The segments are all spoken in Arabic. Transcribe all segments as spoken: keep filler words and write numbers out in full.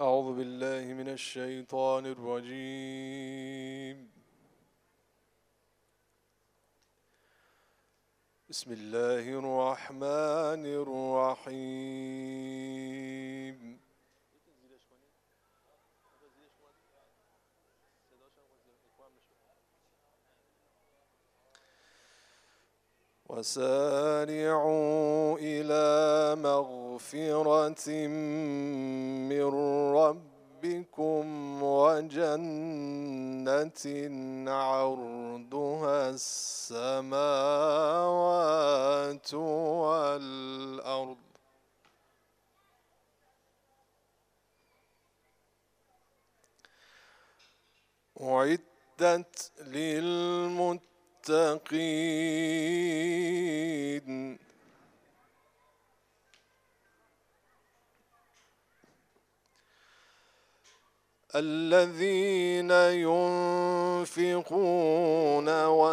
أعوذ بالله من الشيطان الرجيم. بسم الله الرحمن الرحيم. وسارعوا إلى مغفرة من ربكم وجنة عرضها السماوات والأرض أعدت للمتقين المتقين الذين ينفقون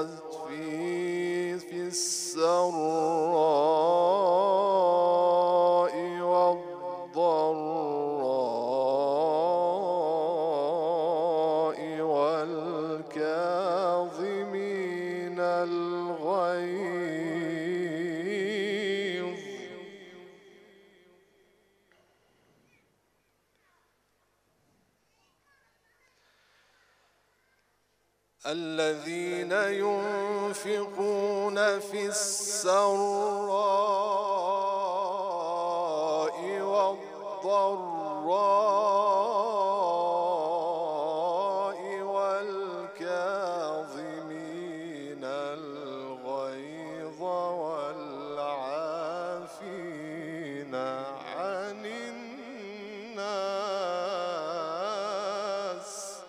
في السراء والضراء والكاظمين الغيظ الذين ينفقون في السراء والضراء والكاظمين الغيظ والعافين عن الناس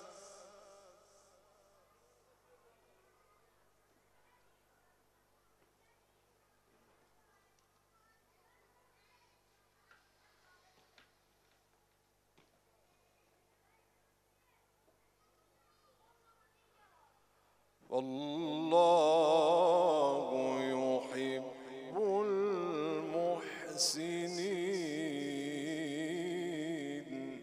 والله يحب المحسنين.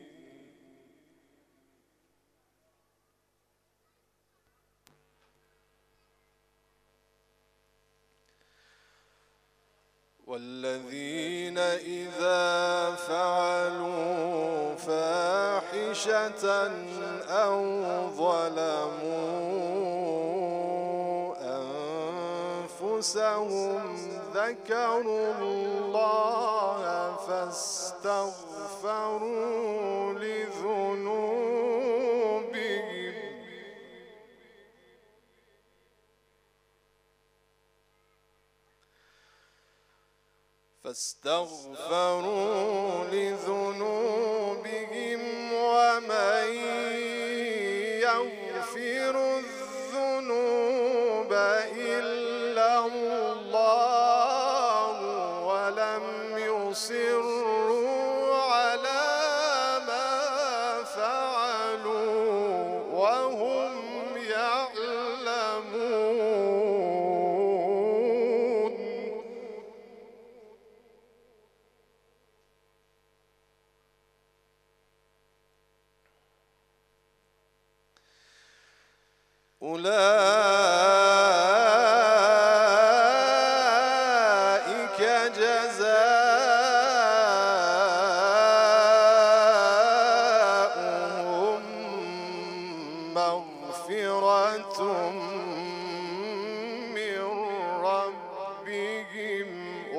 والذين إذا فعلوا فاحشة أو ظلموا أنفسهم ذكروا الله فاستغفروا لذنوبهم فاستغفروا لذنوبهم ومن يغفر الذنوب إلا الله ولم يصروا على ما فعلوا وهم يعلمون. أولئك جزاؤهم مغفرة من ربهم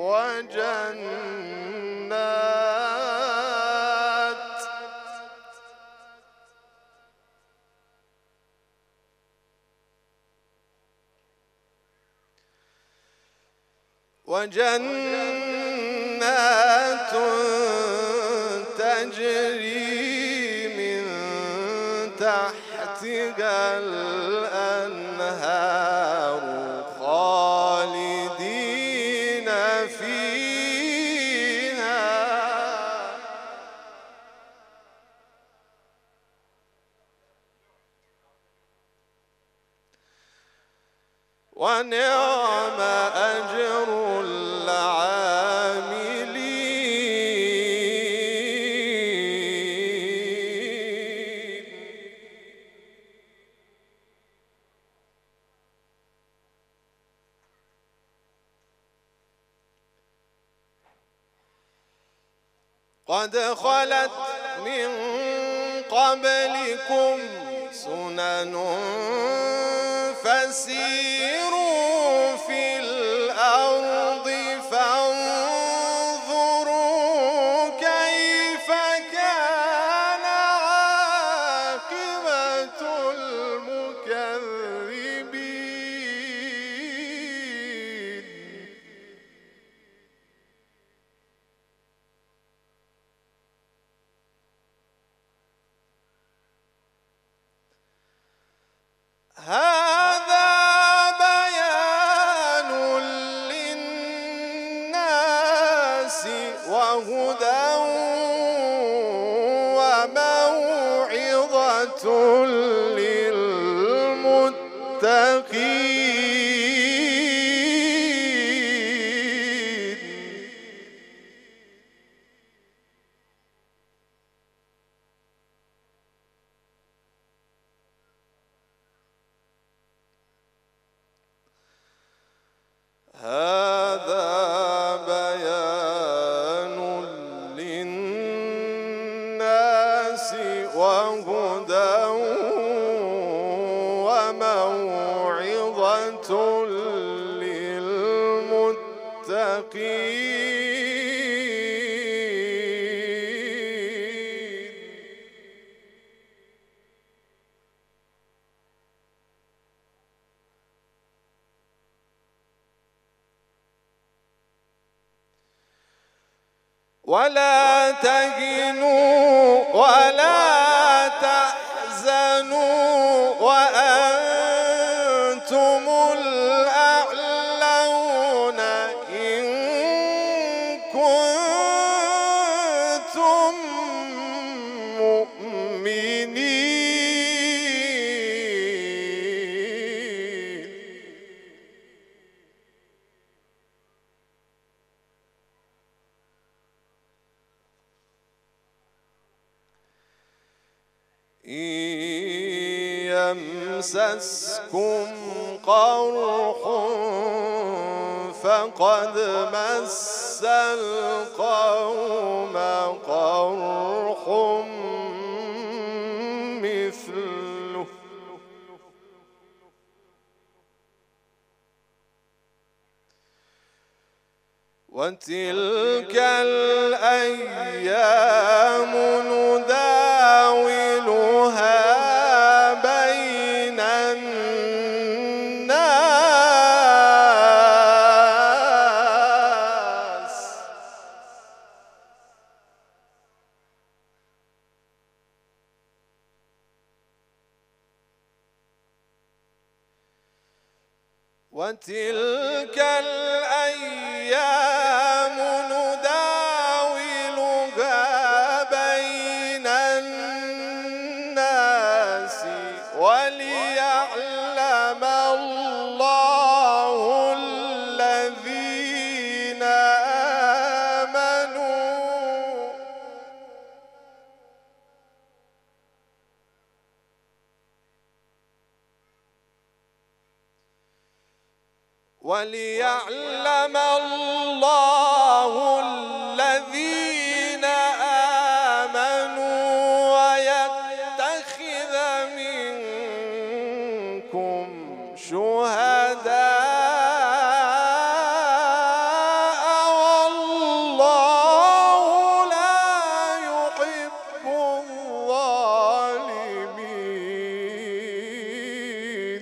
وجنات وجنات تجري من تحتها الأنهار خالدين فيها ونعم أجر العاملين. قد خلت من قبلكم سنن فسيروا في الأرض فانظروا كيف كان عاقبة المكذبين. هذا بيان للناس وهدى وموعظة للمتقين. هذا بيان للناس وهدى وموعظة للمتقين. ولا تهنوا ولا تحزنوا وأنتم الأعلون إن كنتم مؤمنين. إن يمسسكم قرح فقد مس القوم قرح مثله وتلك الأيام نداولها بين الناس. وتلك الأيام نداولها بين الناس وليعلم الله الذين آمنوا وليعلم الله الذين آمنوا ويتخذ منكم شهداء والله لا يحب الظالمين.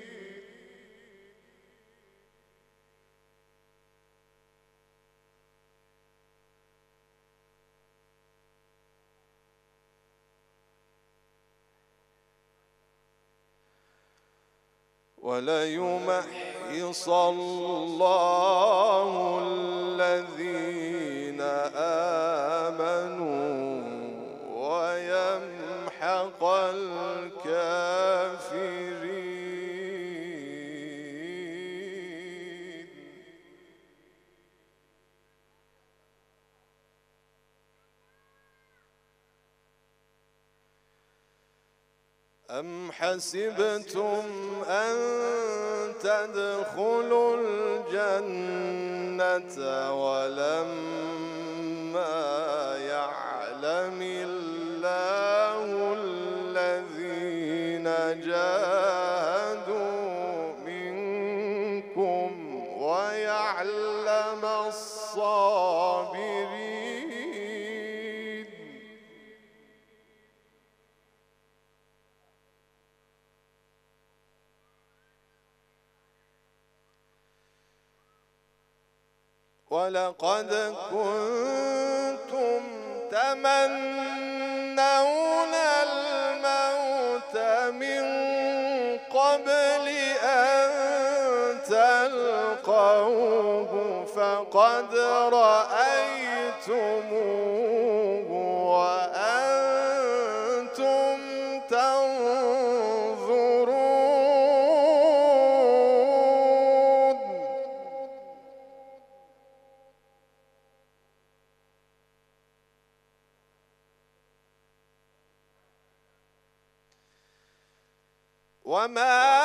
وليمحص الله الذين آمنوا ويمحق الكافرين. أم حسبتم أن تدخلوا الجنة ولما يعلم ولقد كنتم تمنون الموت من قبل أن تلقوه فقد رأيتموه وأنتم تنظرون. وما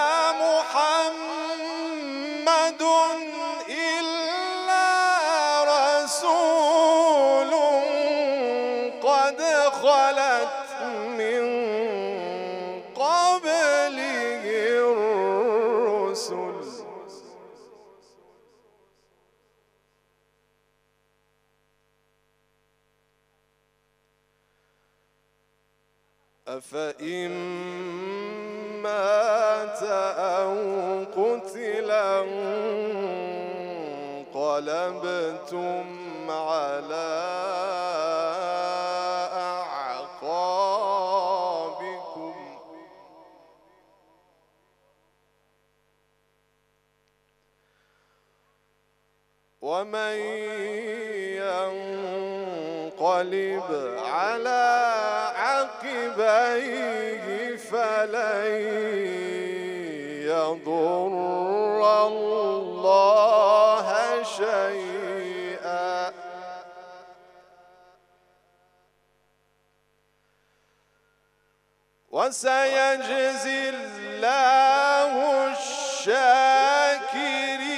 محمد إلا رسول قد خلت من قبله الرسل أفإن مات أو قتلا انقلبتم على أعقابكم ومن ينقلب على عقبيه فلن يضر الله شيئا وسيجزي الله الشاكرين.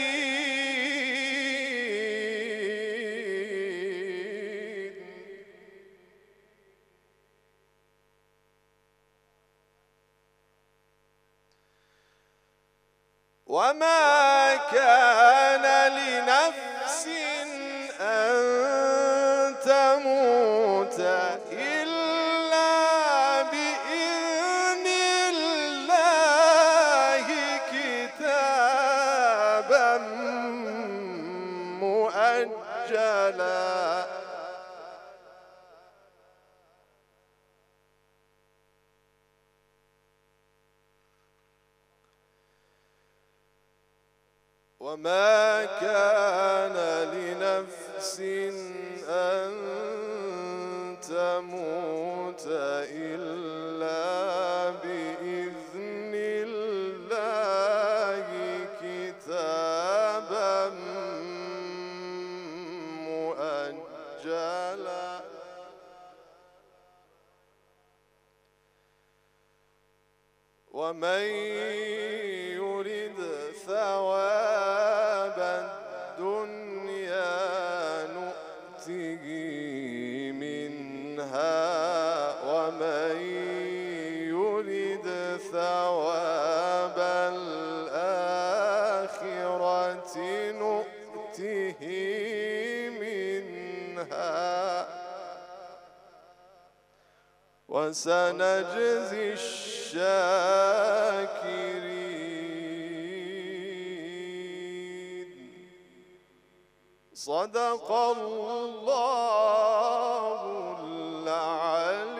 وما كان لنفس أن تموت إلا بإذن الله كتابا مؤجلا وما كان لنفس أن تموت إلا بإذن الله كتابا مؤجلا ومن يرد ثواب الدنيا نؤته منها ومن يرد ثواب الآخرة نؤته منها وسنجزي الشاكرين. صدق الله العلي